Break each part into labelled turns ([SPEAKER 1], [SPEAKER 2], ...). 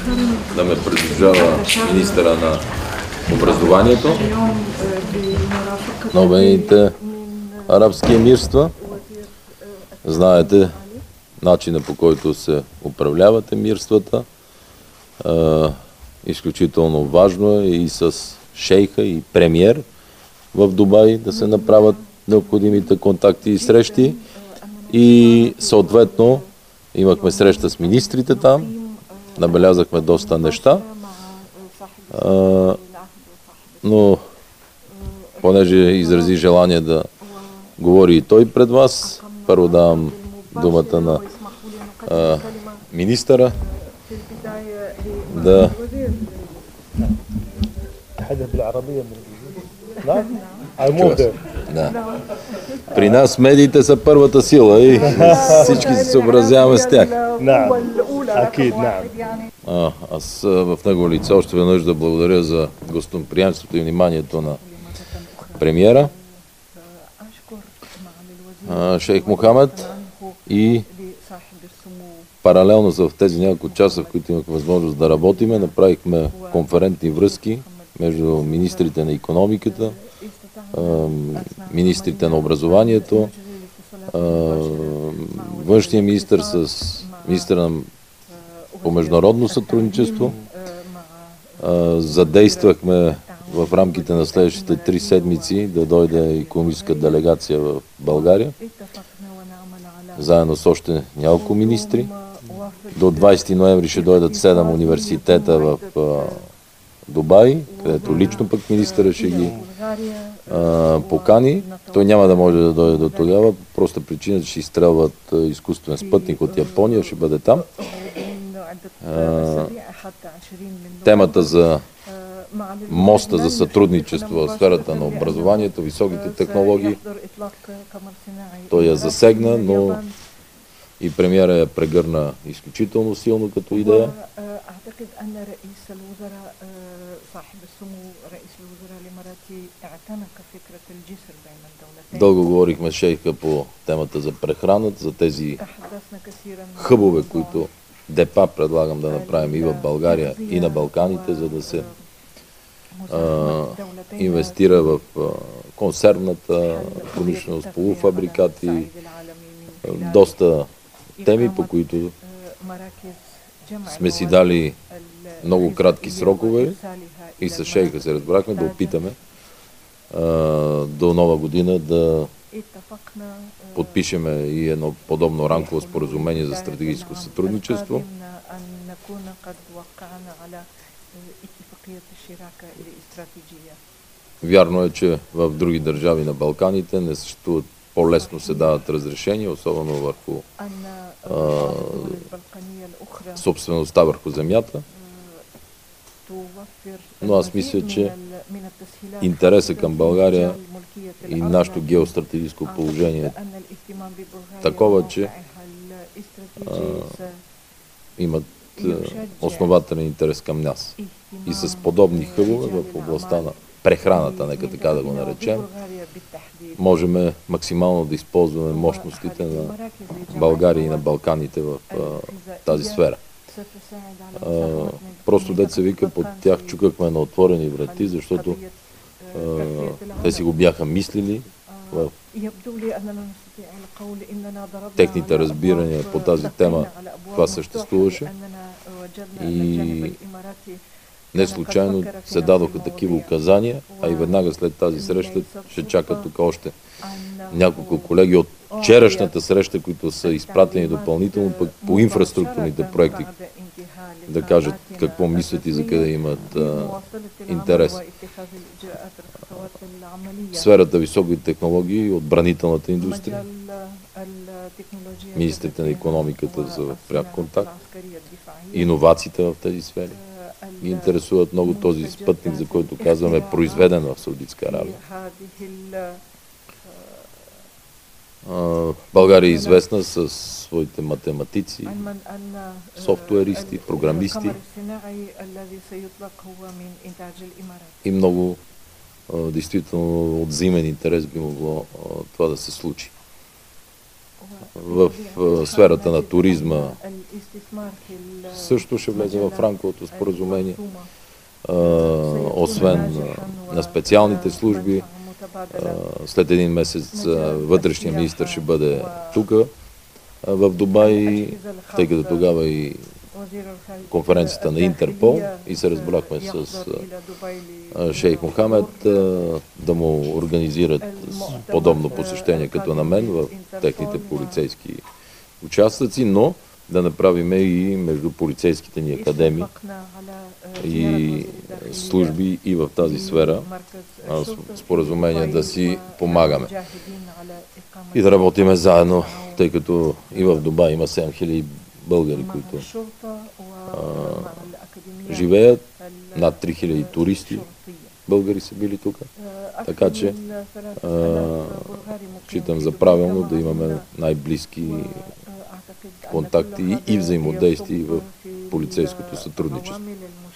[SPEAKER 1] да ме придружава министъра на образованието на Обединените арабски емирства. Знаете начина, по който се управляват емирствата. Изключително важно е и с шейха и премиер в Дубай да се направят необходимите контакти и срещи. И съответно имахме среща с министрите там, набелязахме доста неща, но понеже изрази желание да говори и той пред вас, първо давам думата на министъра да... Да. При нас медиите са първата сила и всички се съобразяваме с тях. Аз в него лице още веднъж да благодаря за гостоприемството и вниманието на премиера шейх Мохамед и паралелно в тези няколко часа, в които имах възможност да работиме, направихме конферентни връзки между министрите на икономиката, министрите на образованието, външния министър с министъра по международно сътрудничество. Задействахме в рамките на следващите 3 седмици да дойде икономическа делегация в България, заедно с още няколко министри. До 20 ноември ще дойдат 7 университета в Дубай, където лично пък министъра ще ги покани. Той няма да може да дойде до тогава, просто причина, че ще изстрелват изкуствен спътник от Япония, ще бъде там. Темата за моста за сътрудничество в сферата на образованието, високите технологии, той я засегна, но и премиера я прегърна изключително силно като идея. Дълго говорихме с шейха по темата за прехраната, за тези хъбове, които депа предлагам да направим и в България, и на Балканите, за да се инвестира в консервната промишленост, полуфабрикати, доста теми, по които сме си дали много кратки срокове и с шейха се разбрахме да опитаме до нова година да подпишеме и едно подобно рамково споразумение за стратегическо сътрудничество. Вярно е, че в други държави на Балканите не съществуват, по-лесно се дават разрешения, особено върху собствеността върху земята. Но аз мисля, че интересът към България и нашето геостратегическо положение е такова, че имат основателен интерес към нас. И с подобни хъбове в областта на прехраната, нека така да го наречем, можем максимално да използваме мощностите на България и на Балканите в тази сфера. Просто деца вика, под тях чукахме на отворени врати, защото те си го бяха мислили в техните разбирания по тази тема. Това съществуваше и не случайно се дадоха такива указания, а и веднага след тази среща ще чакат тук още няколко колеги от вчерашната среща, които са изпратени допълнително пък по инфраструктурните проекти, да кажат какво мислят и за къде имат интерес. Сферата високи технологии и отбранителната индустрия. Министрите на икономиката са в пряк контакт. Иновациите в тези сфери ги интересуват много. Този спътник, за който казваме, е произведен в Саудитска Арабия. България е известна с своите математици, софтуеристи, програмисти и много действително от взаимен интерес би могло това да се случи. в сферата на туризма също ще влезе в рамковото споразумение. Освен на специалните служби, след един месец вътрешния министър ще бъде тук, в Дубай, тъй като тогава и конференцията на Интерпол и се разбрахме с шейх Мохамед да му организират подобно посещение като на мен в техните полицейски участъци, но да направим и между полицейските ни академии и служби и в тази сфера споразумение да си помагаме и да работиме заедно, тъй като и в Дубай има 7000 българи, които живеят, над 3000 туристи българи са били тук, така че считам за правилно да имаме най-близки контакти и взаимодействие в полицейското сътрудничество.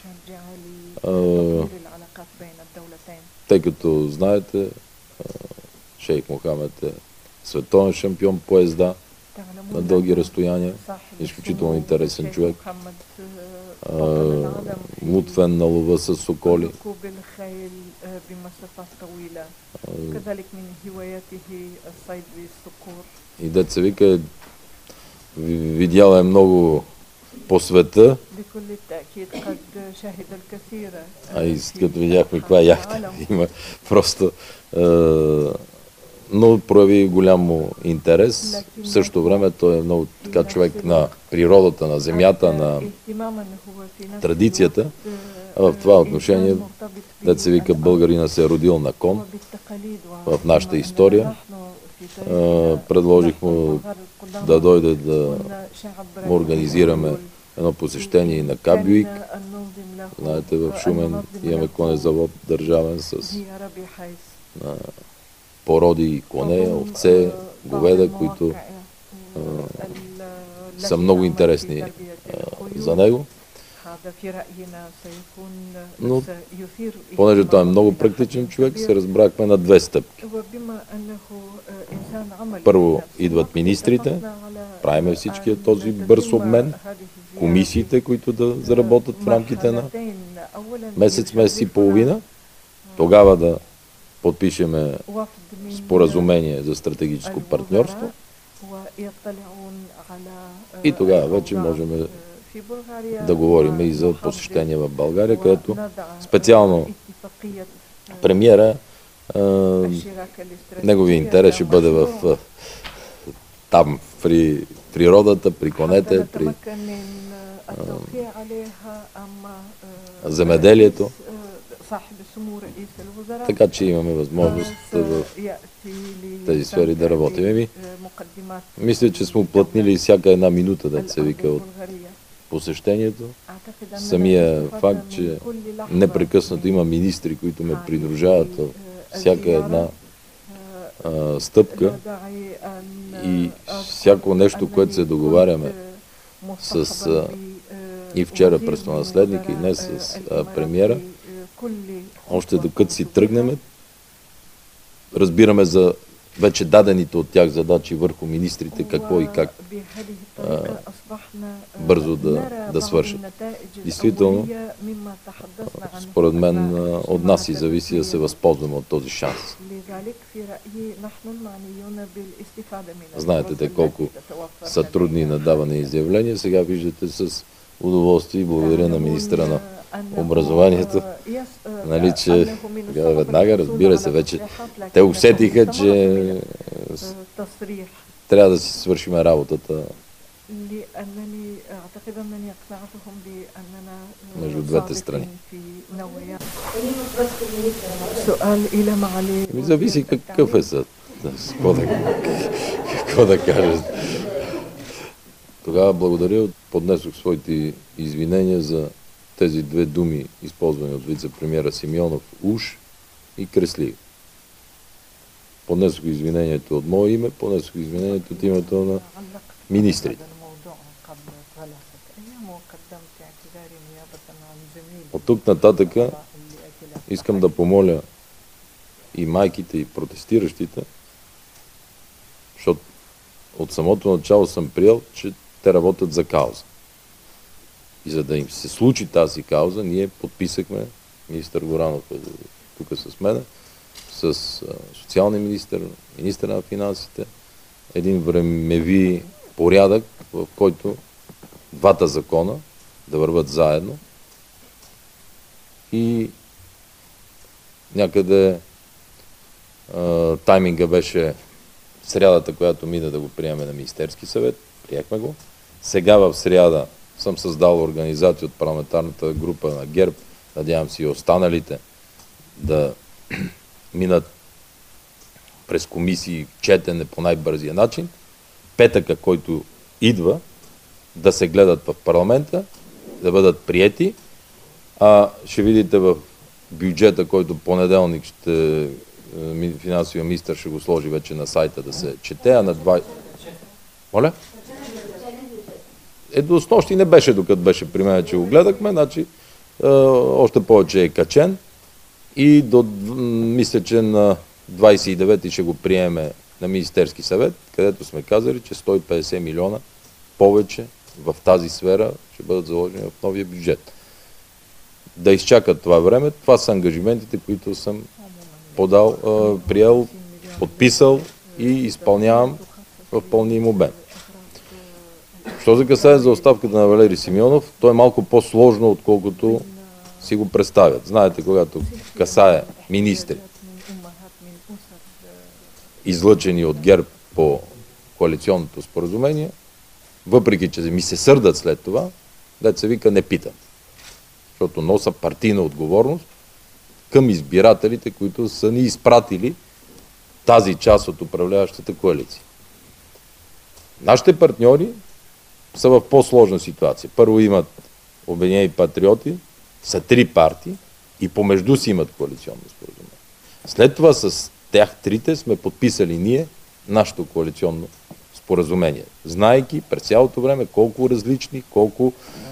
[SPEAKER 1] Тъй като знаете, шейх Мохамед е световен шампион по езда на дълги разстояния, изключително интересен човек, мутвен на лова с соколи. И деца вика, видял е много по света, а и като видяхме каква яхта има, просто но прояви голямо интерес. В същото време той е много така човек на природата, на земята, на традицията. А в това отношение, дето се вика, българина се е родил на кон в нашата история. Предложих му да дойде да му организираме едно посещение на Кабюик. Знаете, в Шумен имаме конезавод държавен с породи коне, овце, говеда, които са много интересни за него. Но, понеже той е много практичен човек, се разбрахме на две стъпки. Първо идват министрите, правиме всичкия този бърз обмен, комисиите, които да заработят в рамките на месец и половина, тогава да подпишеме споразумение за стратегическо партньорство и тогава вече можем да говорим и за посещение в България, където специално премиера, неговия интерес ще бъде в там, при природата, при конете, при земеделието. Така че имаме възможност в тези сфери да работим. Мисля, че сме уплътнили всяка една минута, да се вика, от посещението. Самия факт, че непрекъснато има министри, които ме придружават във всяка една стъпка и всяко нещо, което се договаряме с и вчера престолонаследника, и днес с премиера, още докато си тръгнем, разбираме за вече дадените от тях задачи върху министрите, какво и как бързо да свършат. Действително, според мен, от нас и зависи да се възползваме от този шанс. Знаете те колко са трудни на даване изявления. Сега виждате с удоволствие и благодаря на министра на образованието, нали, че веднага, разбира се, вече те усетиха, че трябва да си свършим работата между двете страни. Зависи какъв е съд. Какво да кажа. Тогава благодаря, поднесох своите извинения за тези две думи, използвани от вице-премиера Симеонов, уж и креслив. Поднесох извинението от мое име, поднесох извинението от името на министрите. От тук нататъка искам да помоля и майките, и протестиращите, защото от самото начало съм приел, че те работят за кауза. И за да им се случи тази кауза, ние подписахме, министър Горанов е тук с мен, с социалния министър на финансите, един времеви порядък, в който двата закона да върват заедно и някъде тайминга беше срядата, която мина да го приеме на Министерски съвет. Приехме го. Сега в сряда съм създал организация от парламентарната група на ГЕРБ. Надявам се и останалите да минат през комисии четене по най-бързия начин. Петъка, който идва, да се гледат в парламента, да бъдат приети. Ще видите в бюджета, който понеделник финансовия министър ще го сложи вече на сайта да се чете, а на 20... Моля? До снощи не беше, докато беше при мен, че го гледахме, значи още повече е качен и мисля, че на 29-ти ще го приеме на Министерски съвет, където сме казали, че 150 милиона повече в тази сфера ще бъдат заложени в новия бюджет. Да изчакат това време, това са ангажиментите, които съм приел, подписал и изпълнявам в пълния им обем. Що се касае за оставката на Валери Симеонов, то е малко по-сложно, отколкото си го представят. Знаете, когато касае министри, излъчени от ГЕРБ по коалиционното споразумение, въпреки че ми се сърдат след това, дето се вика не питам. Защото носа партийна отговорност към избирателите, които са ни изпратили тази част от управляващата коалиция. Нашите партньори са в по-сложна ситуация. Първо имат Обединени патриоти, са 3 партии и помежду си имат коалиционно споразумение. След това с тях трите сме подписали ние нашето коалиционно споразумение. Знаейки през цялото време колко различни, колко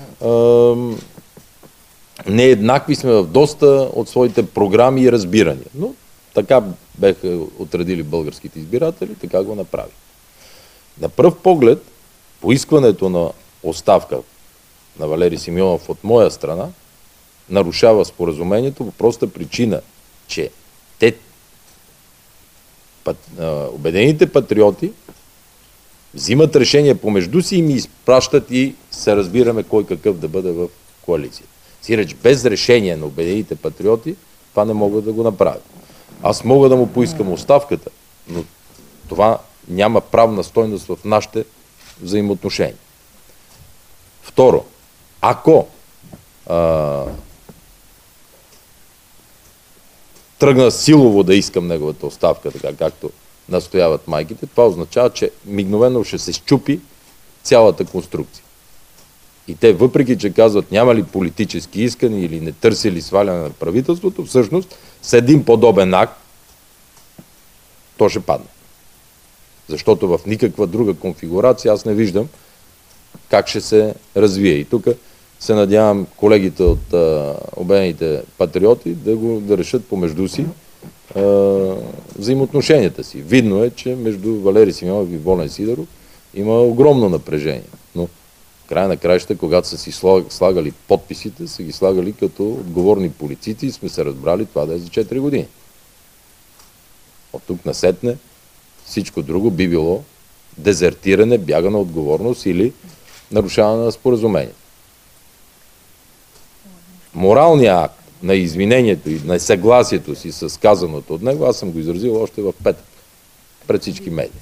[SPEAKER 1] нееднакви сме в доста от своите програми и разбирания. Но така беха отредили българските избиратели, така го направи. На пръв поглед, поискването на оставка на Валери Симеонов от моя страна нарушава споразумението по проста причина, че Обединените патриоти взимат решение помежду си и ми изпращат и се разбираме кой какъв да бъде в коалицията. Сиреч без решение на Обединените патриоти това не могат да го направят. Аз мога да му поискам оставката, но това няма правна стойност в нашите взаимоотношения. Второ, ако тръгна силово да искам неговата оставка, така както настояват майките, това означава, че мигновено ще се счупи цялата конструкция. И те, въпреки че казват няма ли политически искания или не търсили сваляне на правителството, всъщност с един подобен акт то ще падне. Защото в никаква друга конфигурация аз не виждам как ще се развие. И тук се надявам колегите от Обединените патриоти да решат помежду си взаимоотношенията си. Видно е, че между Валери Симеонов и Волен Сидеров има огромно напрежение. Но в края на краища, когато са си слагали подписите, са ги слагали като отговорни политици и сме се разбрали това да е за 4 години. От тук насетне всичко друго би било дезертиране, бягана отговорност или нарушаване на споразумение. Моралният акт на извинението и на съгласието си с казаното от него, аз съм го изразил още в петък, пред всички медии.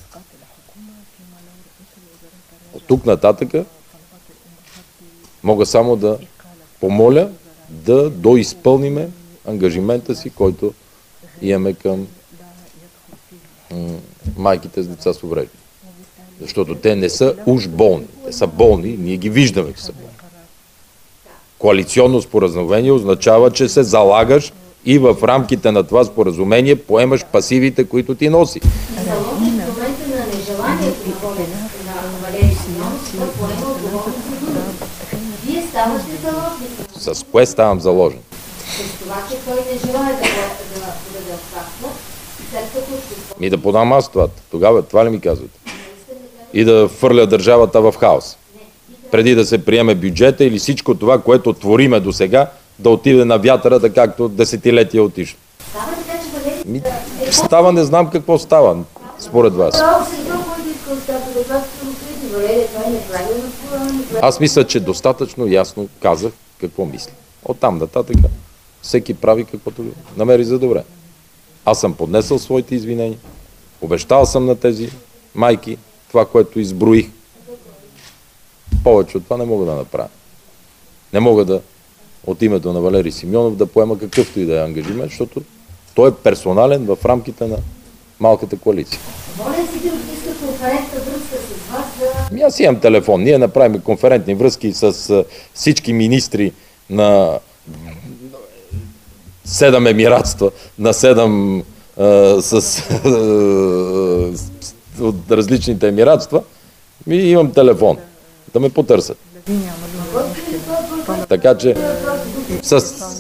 [SPEAKER 1] От тук нататъка мога само да помоля да доизпълниме ангажимента си, който имаме към майките с деца с увреждания. Защото те не са уж болни. Те са болни, ние ги виждаме, че са болни. Коалиционно споразумение означава, че се залагаш и в рамките на това споразумение поемаш пасивите, които ти носи.
[SPEAKER 2] Заложник в момента на нежеланието на Валери Симеонов да поема отговорност. Вие ставате заложник.
[SPEAKER 1] С кое ставам заложен?
[SPEAKER 2] С това, че той не желая да подаде оставка, след като...
[SPEAKER 1] Да подам аз това. Тогава това ли ми казвате? и да фърля държавата в хаос. Преди да се приеме бюджета или всичко това, което твориме до сега, да отиде на вятъра, както десетилетия отишло. Става, не знам какво става, според вас. Аз мисля, че достатъчно ясно казах какво мисля. Оттам нататък всеки прави каквото намери за добре. Аз съм поднесъл своите извинения, обещал съм на тези майки това, което изброих. Повече от това не мога да направя. Не мога да от името на Валери Симеонов да поема какъвто и да е ангажимент, защото той е персонален в рамките на малката коалиция. Аз имам телефон. Ние направим конферентни връзки с всички министри на 7 емиратства, на 7 от различните емиратства. И имам телефон. Да ме потърсят. Така че с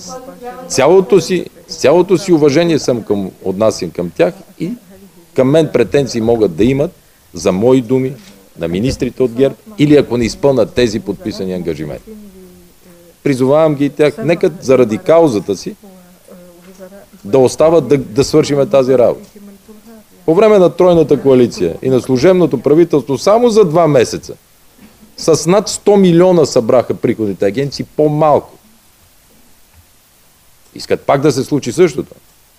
[SPEAKER 1] цялото си уважение отнасям към тях и към мен претенции могат да имат за мои думи на министрите от ГЕРБ или ако не изпълнят тези подписани ангажименти. Призовавам ги и тях, нека заради каузата си да остават да свършим тази работа. По време на тройната коалиция и на служебното правителство само за 2 месеца с над 100 милиона събраха приходните агенции по-малко. Искат пак да се случи същото.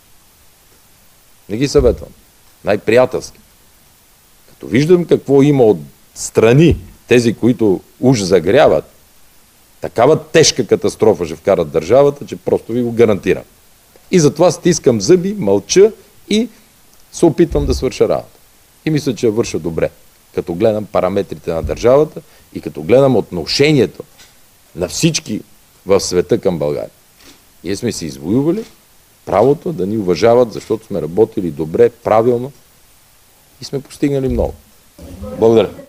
[SPEAKER 1] Не ги съветвам. Най-приятелски. Като виждам какво има от страни, тези, които уж загряват, такава тежка катастрофа ще вкарат държавата, че просто ви го гарантирам. И затова стискам зъби, мълча и се опитвам да свърша работа. И мисля, че я върша добре. Като гледам параметрите на държавата и като гледам отношението на всички в света към България. Ние сме си извоювали правото да ни уважават, защото сме работили добре, правилно и сме постигнали много. Благодаря.